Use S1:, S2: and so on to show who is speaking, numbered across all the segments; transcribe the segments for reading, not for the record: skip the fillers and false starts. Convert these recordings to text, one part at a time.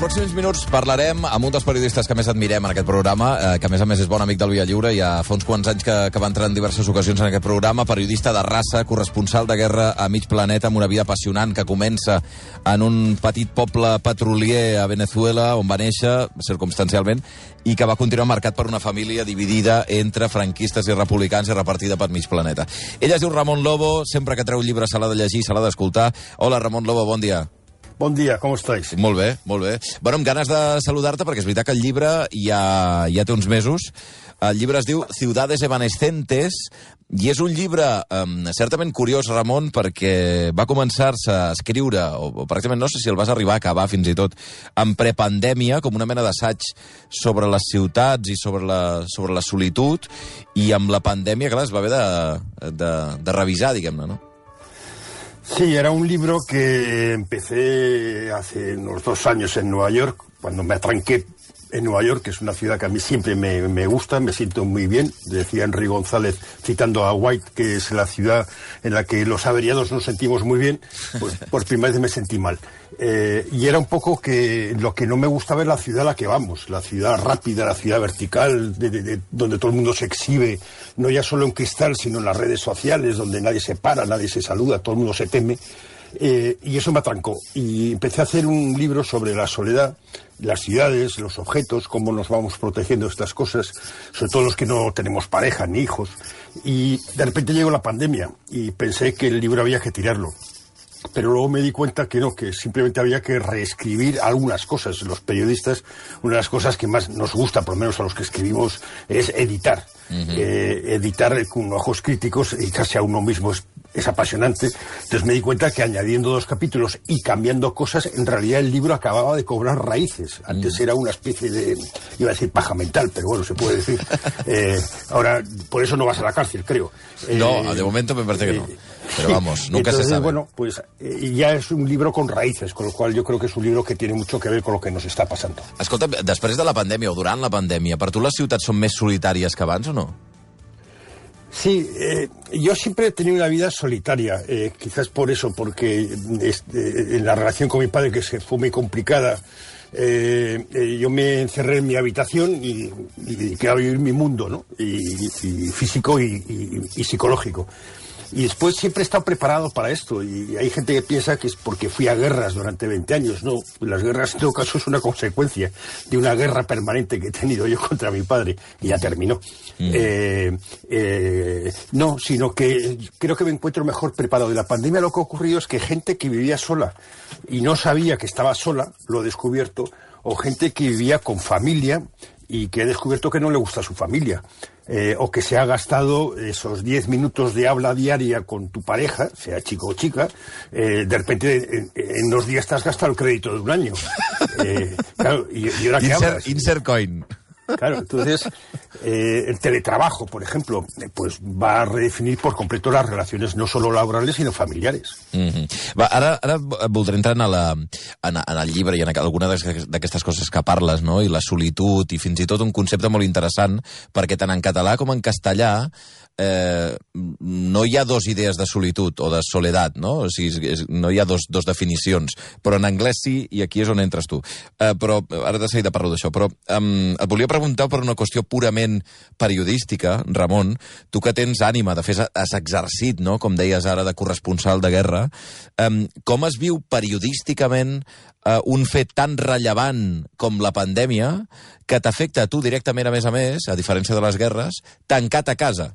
S1: pròxims minuts parlarem amb un dels periodistes que més admirem en aquest programa, que a més és bon amic del Via Lliure, i ha fa uns quants anys que va entrar en diverses ocasions en aquest programa, periodista de raça, corresponsal de guerra a mig planeta, amb una vida apassionant que comença en un petit poble petrolier a Venezuela, on va néixer, circumstancialment, i que va continuar marcat per una família dividida entre franquistes i republicans i repartida per mig planeta. Ell es diu Ramon Lobo, sempre que treu llibre se l'ha de llegir, se l'ha d'escoltar. Hola, Ramon Lobo, bon dia.
S2: Bon dia, com estáis?
S1: Molt bé, molt bé. Bueno, amb ganes de saludar-te, perquè és veritat que el llibre ja té uns mesos. El llibre es diu Ciudades Evanescentes, i és un llibre certament curiós, Ramon, perquè va començar-se a escriure, o pràcticament no sé si el vas arribar a acabar fins i tot, en prepandèmia, com una mena d'assaig sobre les ciutats i sobre la solitud, i amb la pandèmia, clar, es va haver de revisar, diguem-ne, no?
S2: Sí, era un libro que empecé hace unos 2 años en Nueva York, cuando me atranqué en Nueva York, que es una ciudad que a mí siempre me gusta, me siento muy bien. Decía Henry González, citando a White, que es la ciudad en la que los averiados nos sentimos muy bien, pues por primera vez me sentí mal. Y era un poco que lo que no me gustaba es la ciudad a la que vamos, la ciudad rápida, la ciudad vertical, donde todo el mundo se exhibe, no ya solo en cristal, sino en las redes sociales, donde nadie se para, nadie se saluda, todo el mundo se teme. Y eso me atrancó. Y empecé a hacer un libro sobre la soledad, las ciudades, los objetos, cómo nos vamos protegiendo de estas cosas, sobre todo los que no tenemos pareja ni hijos. Y de repente llegó la pandemia y pensé que el libro había que tirarlo. Pero luego me di cuenta que no, que simplemente había que reescribir algunas cosas. Los periodistas, una de las cosas que más nos gusta, por lo menos a los que escribimos, es editar. Editar con ojos críticos, editarse a uno mismo es apasionante. Entonces me di cuenta que añadiendo 2 capítulos y cambiando cosas, en realidad el libro acababa de cobrar raíces. Antes era una especie de, iba a decir paja mental, pero bueno, se puede decir. Ahora, por eso no vas a la cárcel, creo.
S1: No, de momento me parece que no. Pero vamos, nunca
S2: entonces,
S1: se sabe.
S2: Bueno, pues ya es un libro con raíces, con lo cual yo creo que es un libro que tiene mucho que ver con lo que nos está pasando.
S1: Escolta, després de la pandèmia o durant la pandèmia, per tu les ciutats són més solitàries que abans o no?
S2: Sí, yo siempre he tenido una vida solitaria, quizás por eso, porque en la relación con mi padre, que fue muy complicada, yo me encerré en mi habitación y dediqué a vivir mi mundo, ¿no? Y físico y psicológico. Y después siempre he estado preparado para esto, y hay gente que piensa que es porque fui a guerras durante 20 años. No, las guerras en todo caso es una consecuencia de una guerra permanente que he tenido yo contra mi padre, y ya terminó. No, sino que creo que me encuentro mejor preparado. De la pandemia lo que ha ocurrido es que gente que vivía sola y no sabía que estaba sola, lo he descubierto, o gente que vivía con familia y que he descubierto que no le gusta a su familia. O que se ha gastado esos 10 minutos de habla diaria con tu pareja, sea chico o chica, de repente en 2 días te has gastado el crédito de un año. Claro, ¿y ahora qué hablas?
S1: Insert coin.
S2: Claro, entonces el teletrabajo, por ejemplo, pues va a redefinir por completo las relaciones no solo laborales, sino familiares.
S1: Va, ara voldré entrar en el llibre i en alguna d'aquestes coses que parles, no? I la solitud, i fins i tot un concepte molt interessant, perquè tant en català com en castellà no hi ha 2 idees de solitud o de soledat, no? O sigui, no hi ha dos definicions, però en anglès sí, i aquí és on entres tu. Però ara de seguida parlo d'això, però et volia preguntar per una qüestió purament periodística, Ramon, tu que tens ànima, de fet has exercit, no?, com deies ara, de corresponsal de guerra, com es viu periodísticament un fet tan rellevant com la pandèmia que t'afecta a tu directament, a més, a diferència de les guerres, tancat a casa?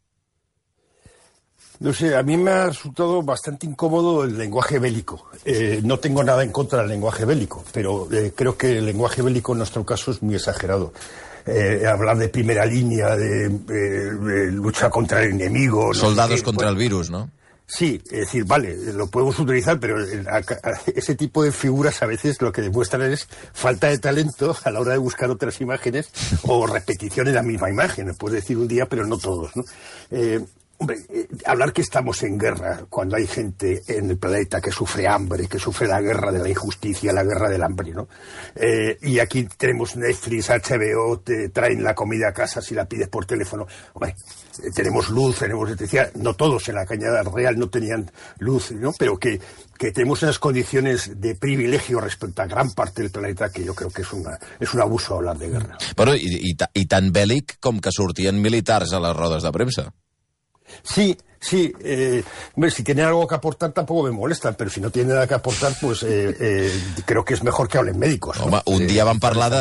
S2: No sé, a mí me ha resultado bastante incómodo el lenguaje bélico. No tengo nada en contra del lenguaje bélico, pero creo que el lenguaje bélico en nuestro caso es muy exagerado. Hablar de primera línea, de lucha contra el enemigo...
S1: Soldados contra el virus, ¿no?
S2: Sí, es decir, vale, lo podemos utilizar, pero ese tipo de figuras a veces lo que demuestran es falta de talento a la hora de buscar otras imágenes o repetición en la misma imagen. Puedes decir un día, pero no todos, ¿no? Hombre, hablar que estamos en guerra cuando hay gente en el planeta que sufre hambre, que sufre la guerra de la injusticia, la guerra del hambre, ¿no? Y aquí tenemos Netflix, HBO, te traen la comida a casa si la pides por teléfono. Hombre, tenemos luz, tenemos electricidad. No todos en la Cañada Real no tenían luz, ¿no? Pero que tenemos unas condiciones de privilegio respecto a gran parte del planeta que yo creo que es un abuso hablar de guerra.
S1: Bueno, i tan bèl·lic com que sortien militars a les rodes de premsa.
S2: Sí, hombre, si tienen algo que aportar tampoco me molestan, pero si no tienen nada que aportar, pues creo que es mejor que hablen médicos. ¿no?
S1: Home, un dia van parlar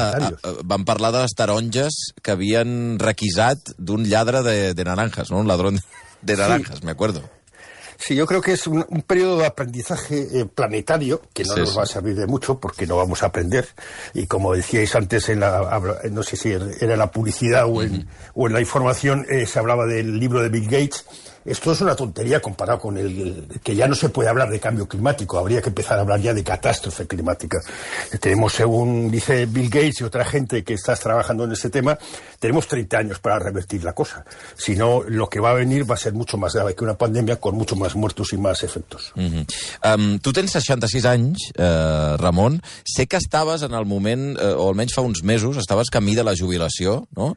S1: de les taronges que havien requisat d'un lladre de naranjas, ¿no? Un ladrón de naranjas, sí. Me acuerdo.
S2: Sí, yo creo que es un periodo de aprendizaje planetario que no nos va a servir de mucho porque no vamos a aprender. Y como decíais antes, no sé si era en la publicidad o en la información, se hablaba del libro de Bill Gates. Esto es una tontería comparado con que ya no se puede hablar de cambio climático, habría que empezar a hablar ya de catástrofe climática. Tenemos, según dice Bill Gates y otra gente que está trabajando en ese tema, tenemos 30 años para revertir la cosa. Si no, lo que va a venir va a ser mucho más grave que una pandemia, con mucho más muertos y más efectos.
S1: Tu tens 66 anys, Ramon. Sé que estaves en el moment, o almenys fa uns mesos, estaves camí de la jubilació, no?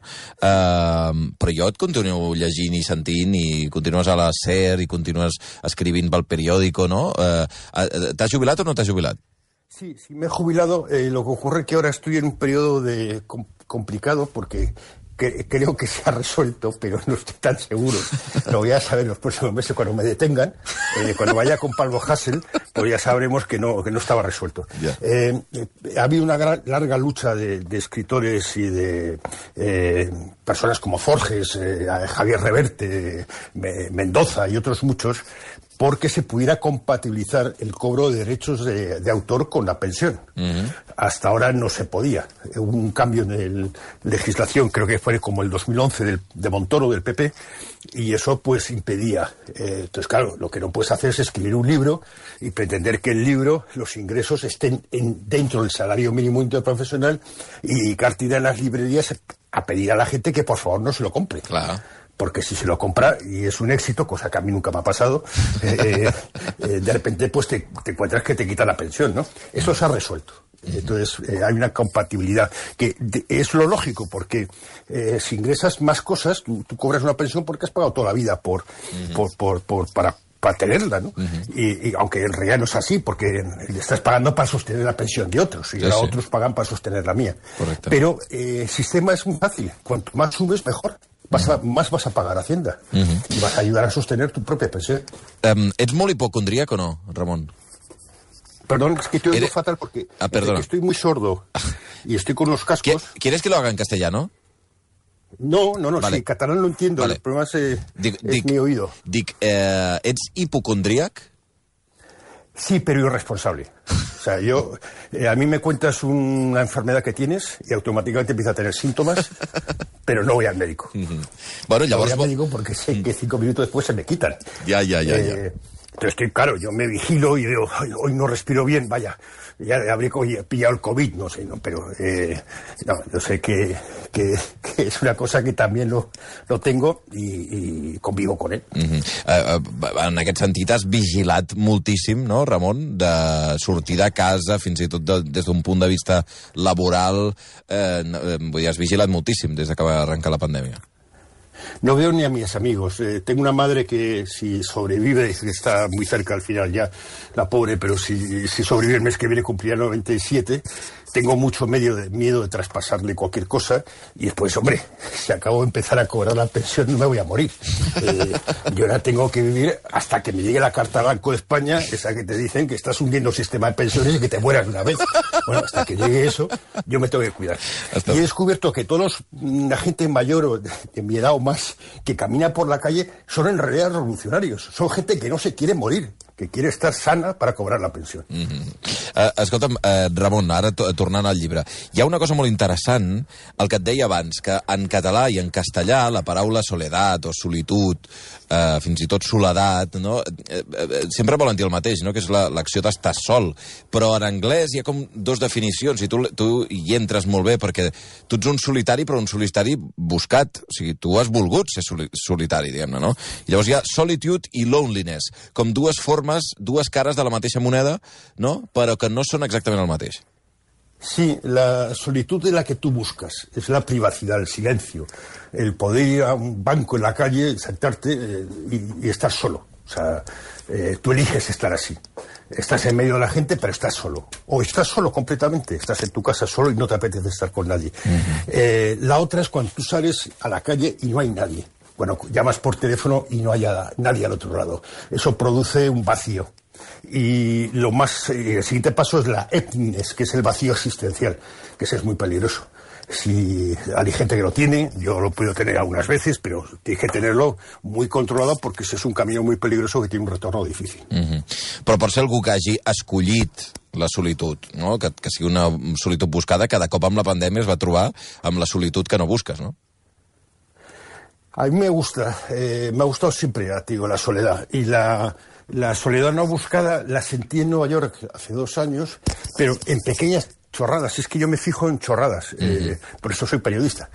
S1: Però jo et continuo llegint i sentint i continues a la SER i continues escrivint pel periòdico, ¿no? ¿T'has jubilat o no t'has jubilat?
S2: Sí, me he jubilado. Lo que ocurre es que ahora estoy en un periodo complicado porque creo que se ha resuelto, pero no estoy tan seguro. Lo voy a saber los próximos meses cuando me detengan. Cuando vaya con Pablo Hasél, pues ya sabremos que no estaba resuelto. Yeah. Ha habido una larga lucha de escritores y de personas como Forges, Javier Reverte, Mendoza y otros muchos, porque se pudiera compatibilizar el cobro de derechos de autor con la pensión. Hasta ahora no se podía. Hubo un cambio en legislación, creo que fue como el 2011 de Montoro, del PP, y eso pues impedía. Entonces, claro, lo que no puedes hacer es escribir un libro y pretender que el libro, los ingresos estén dentro del salario mínimo interprofesional y dedicarte a las librerías a pedir a la gente que por favor no se lo compre.
S1: Claro.
S2: Porque si se lo compra y es un éxito, cosa que a mí nunca me ha pasado, de repente pues te encuentras que te quitan la pensión, ¿no? Eso se ha resuelto. Entonces hay una compatibilidad que es lo lógico, porque si ingresas más cosas, tú cobras una pensión porque has pagado toda la vida para tenerla, ¿no? Y aunque en realidad no es así, porque le estás pagando para sostener la pensión de otros, y ahora otros pagan para sostener la mía.
S1: Correcto.
S2: Pero el sistema es muy fácil. Cuanto más subes, mejor. Más vas a pagar Hacienda y vas a ayudar a sostener tu propia pensión.
S1: ¿Ets molt hipocondríac o no, Ramon?
S2: Perdón, es que te oigo fatal porque estoy muy sordo y estoy con los cascos.
S1: ¿Quieres que lo haga en castellano?
S2: No,
S1: vale.
S2: Sí, catalán lo entiendo, vale. El problema es mi oído.
S1: ¿Ets hipocondríac?
S2: Sí, pero irresponsable. O sea, a mí me cuentas una enfermedad que tienes y automáticamente empiezo a tener síntomas, pero no voy al médico.
S1: Bueno,
S2: no voy al médico porque sé que 5 minutos después se me quitan.
S1: Ya.
S2: Entonces, claro, yo me vigilo y digo, hoy no respiro bien, vaya, ya habría pillado el COVID, no sé, no, pero yo sé que es una cosa que también lo tengo y convivo con él.
S1: En aquest sentit has vigilat moltíssim, no, Ramon, de sortir de casa, fins i tot des d'un punt de vista laboral, has vigilat moltíssim des que va arrencar la pandèmia.
S2: No veo ni a mis amigos. Tengo una madre que si sobrevive, que está muy cerca al final ya, la pobre, pero si sobrevive el mes que viene cumplirá 97, tengo mucho miedo de traspasarle cualquier cosa y después, hombre, si acabo de empezar a cobrar la pensión no me voy a morir. Yo ahora tengo que vivir hasta que me llegue la carta Banco de España, esa que te dicen que estás hundiendo el sistema de pensiones y que te mueras de una vez. Bueno, hasta que llegue eso, yo me tengo que cuidar. Y he descubierto que la gente mayor o de mi edad o más que camina por la calle son en realidad revolucionarios. Son gente que no se quiere morir, que quiere estar sana para cobrar la pensión.
S1: Escolta'm, Ramon, ara tornant al llibre, hi ha una cosa molt interessant, el que et deia abans, que en català i en castellà la paraula soledat o solitud, fins i tot soledat, no? Sempre volen dir el mateix, no? Que és l'acció d'estar sol, però en anglès hi ha com dos definicions i tu hi entres molt bé perquè tu ets un solitari, però un solitari buscat, o sigui, tu has volgut ser solitari, diguem-ne, no? I llavors hi ha solitude i loneliness, com dues formes, dues cares de la mateixa moneda, no? Però que no són exactament el mateix.
S2: Sí, la solitud es la que tú buscas, es la privacidad, el silencio, el poder ir a un banco en la calle, sentarte y estar solo. O sea, tú eliges estar así. Estás en medio de la gente, pero estás solo. O estás solo completamente, estás en tu casa solo y no te apetece estar con nadie. La otra es cuando tú sales a la calle y no hay nadie. Bueno, llamas por teléfono y no hay nadie al otro lado. Eso produce un vacío. Y el siguiente paso es la emptiness, que es el vacío existencial, que ese es muy peligroso. Si hay gente que lo tiene, yo lo puedo tener algunas veces, pero tienes que tenerlo muy controlado porque ese es un camino muy peligroso que tiene un retorno difícil.
S1: Però per ser algú que hagi escollit la solitud, no? Que sigui una solitud buscada, cada cop amb la pandèmia es va trobar amb la solitud que no busques, no?
S2: A mí me ha gustado siempre, digo, la soledad. Y la soledad no buscada la sentí en Nueva York hace 2 años, pero en pequeñas chorradas. Es que yo me fijo en chorradas, por eso soy periodista.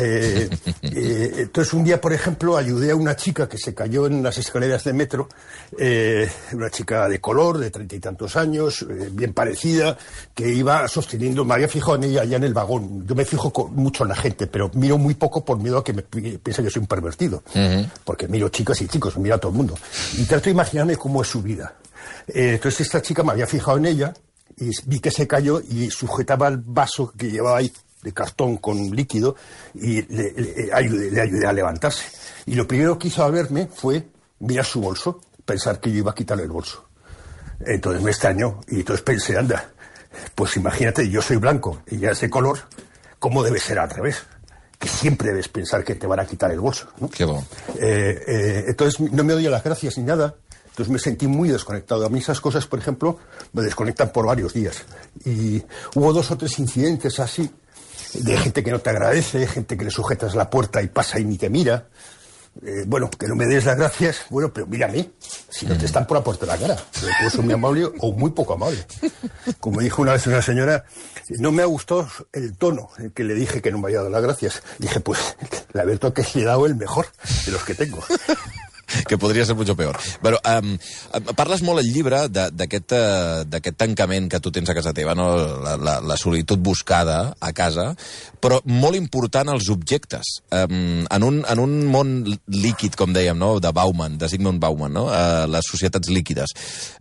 S2: Entonces un día, por ejemplo, ayudé a una chica que se cayó en las escaleras de metro, una chica de color, de 30 y tantos años, bien parecida, que iba sosteniendo, me había fijado en ella allá en el vagón. Yo me fijo mucho en la gente, pero miro muy poco por miedo a que me piense que soy un pervertido, porque miro chicas y chicos, miro a todo el mundo. Y trato de imaginarme cómo es su vida. Entonces esta chica me había fijado en ella, y vi que se cayó y sujetaba el vaso que llevaba ahí de cartón con líquido y le ayudé a levantarse. Y lo primero que hizo al verme fue mirar su bolso, pensar que yo iba a quitarle el bolso. Entonces me extrañó y entonces pensé, anda, pues imagínate, yo soy blanco y ella es de color, ¿cómo debe ser al revés? Que siempre debes pensar que te van a quitar el bolso, ¿no?
S1: Qué bueno.
S2: Entonces no me doy las gracias ni nada. Entonces me sentí muy desconectado. A mí esas cosas, por ejemplo, me desconectan por varios días. Y hubo 2 o 3 incidentes así, de gente que no te agradece, gente que le sujetas la puerta y pasa y ni te mira. Bueno, que no me des las gracias, bueno, pero mírame, si no te están por la puerta de la cara. Puedo ser muy amable o muy poco amable. Como dijo una vez una señora, no me ha gustado el tono en que le dije que no me había dado las gracias. Dije, pues, la verdad que le he dado el mejor de los que tengo.
S1: Que podria ser mucho peor. Però parles molt al llibre d'aquest tancament que tu tens a casa teva, no? La solitud buscada a casa, però molt important els objectes. En un món líquid, com dèiem, no? De Bauman, de Zygmunt Bauman, no? Les societats líquides.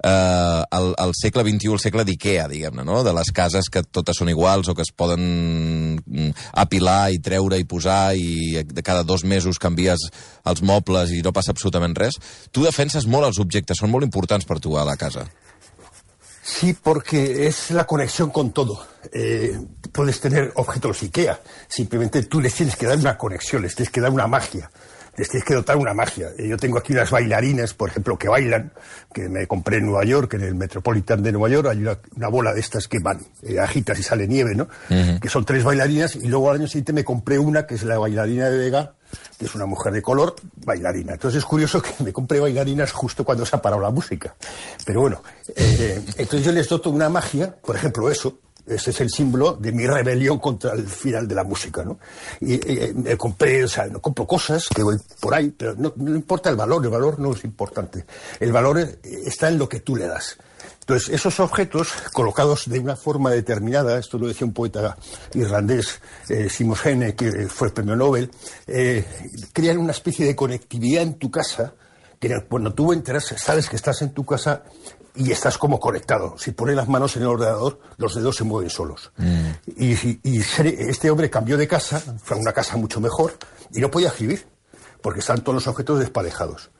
S1: El segle XXI, el segle d'Ikea, diguem-ne, no? De les cases que totes són iguals o que es poden apilar i treure i posar i de cada 2 mesos canvies els mobles i no passa absolutament res. Tu defenses molt els objectes, són molt importants per tu a la casa.
S2: Sí, porque es la conexión con todo. Puedes tener objetos IKEA, simplemente tú les tienes que dar una conexión, les tienes que dar una magia, les tienes que dotar una magia. Yo tengo aquí unas bailarinas, por ejemplo, que bailan, que me compré en Nueva York, en el Metropolitan de Nueva York, hay una bola de estas que van, agitas y sale nieve, ¿no? Que son 3 bailarinas, y luego al año siguiente me compré una, que es la bailarina de Vega, que es una mujer de color, bailarina. Entonces es curioso que me compré bailarinas justo cuando se ha parado la música. Pero bueno, entonces yo les doto una magia, por ejemplo eso, ese es el símbolo de mi rebelión contra el final de la música, ¿no? Y me compré, o sea, no compro cosas que voy por ahí, pero no importa el valor no es importante. El valor está en lo que tú le das. Entonces, esos objetos, colocados de una forma determinada, esto lo decía un poeta irlandés, Seamus Heaney, que fue el premio Nobel, crean una especie de conectividad en tu casa, que cuando tú entras, sabes que estás en tu casa y estás como conectado. Si pones las manos en el ordenador, los dedos se mueven solos. Y este hombre cambió de casa, fue a una casa mucho mejor, y no podía escribir, porque están todos los objetos desparejados.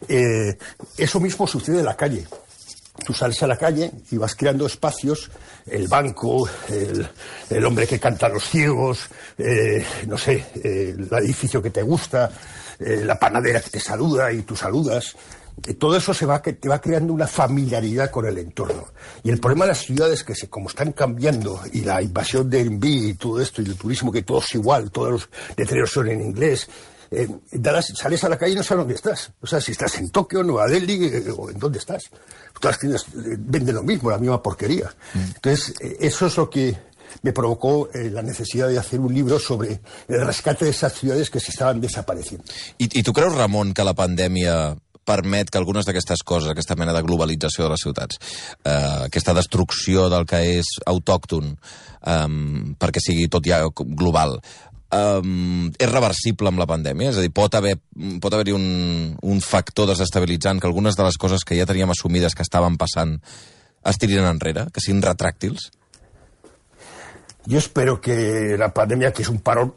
S2: Eso mismo sucede en la calle. Tú sales a la calle y vas creando espacios, el banco, el hombre que canta a los ciegos, no sé, el edificio que te gusta, la panadera que te saluda y tú saludas. todo eso te va creando una familiaridad con el entorno. Y el problema de las ciudades que como están cambiando, y la invasión de Airbnb y todo esto, y el turismo, que todo es igual, todos los letreros son en inglés, sales a la calle y no sabes dónde estás. O sea, si estás en Tokio, Nueva Delhi, o en dónde estás. Todas tiendas venden lo mismo, la misma porquería. Entonces, eso es lo que me provocó la necesidad de hacer un libro sobre el rescate de esas ciudades que se estaban desapareciendo.
S1: I tu creus, Ramon, que la pandèmia permet que algunes d'aquestes coses, aquesta mena de globalització de les ciutats, aquesta destrucció del que és autòcton, perquè sigui tot ja global, és reversible amb la pandèmia? És a dir, pot haver-hi un factor desestabilitzant que algunes de les coses que ja teníem assumides que estaven passant es tirin enrere, que siguin retràctils?
S2: Yo espero que la pandemia, que es un parón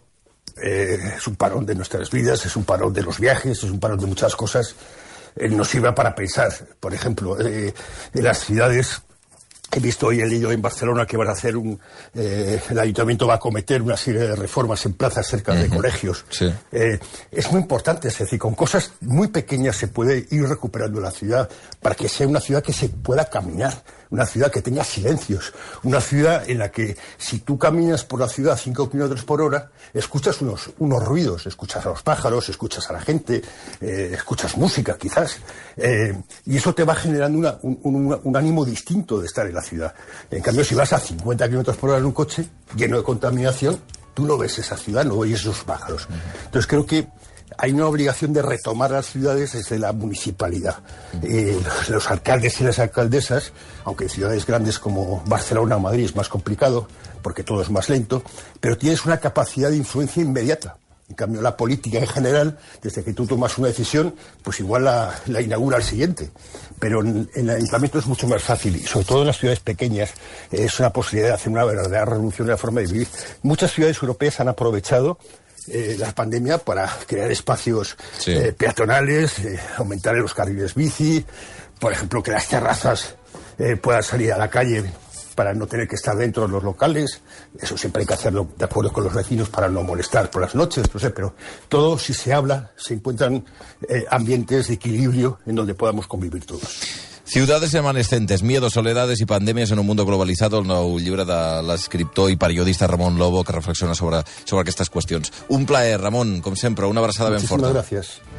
S2: de nuestras vidas, es un parón de los viajes, es un parón de muchas cosas, nos sirva para pensar. Por ejemplo, en las ciudades, he visto y he leído en Barcelona que van a hacer el ayuntamiento va a acometer una serie de reformas en plazas cerca de colegios.
S1: Sí.
S2: Es muy importante, es decir, con cosas muy pequeñas se puede ir recuperando la ciudad para que sea una ciudad que se pueda caminar, una ciudad que tenga silencios, una ciudad en la que si tú caminas por la ciudad a 5 kilómetros por hora, escuchas unos ruidos, escuchas a los pájaros, escuchas a la gente, escuchas música quizás, y eso te va generando un ánimo distinto de estar en la ciudad. En cambio, si vas a 50 kilómetros por hora en un coche lleno de contaminación, tú no ves esa ciudad, no oyes esos pájaros. Entonces creo que hay una obligación de retomar las ciudades desde la municipalidad. Los alcaldes y las alcaldesas, aunque en ciudades grandes como Barcelona o Madrid es más complicado, porque todo es más lento, pero tienes una capacidad de influencia inmediata. En cambio, la política en general, desde que tú tomas una decisión, pues igual la inaugura el siguiente. Pero en el ayuntamiento es mucho más fácil, y sobre todo en las ciudades pequeñas, es una posibilidad de hacer una verdadera revolución en la forma de vivir. Muchas ciudades europeas han aprovechado la pandemia para crear espacios peatonales, aumentar los carriles bici, por ejemplo, que las terrazas puedan salir a la calle para no tener que estar dentro de los locales. Eso siempre hay que hacerlo de acuerdo con los vecinos para no molestar por las noches, no sé, pero todo, si se habla, se encuentran ambientes de equilibrio en donde podamos convivir todos.
S1: Ciudades emanescentes, miedos, soledades y pandemias en un mundo globalizado, el nou llibre de l'escriptor i periodista Ramon Lobo, que reflexiona sobre aquestes qüestions. Un plaer, Ramon, com sempre, una abraçada ben forta.
S2: Muchísimas gracias.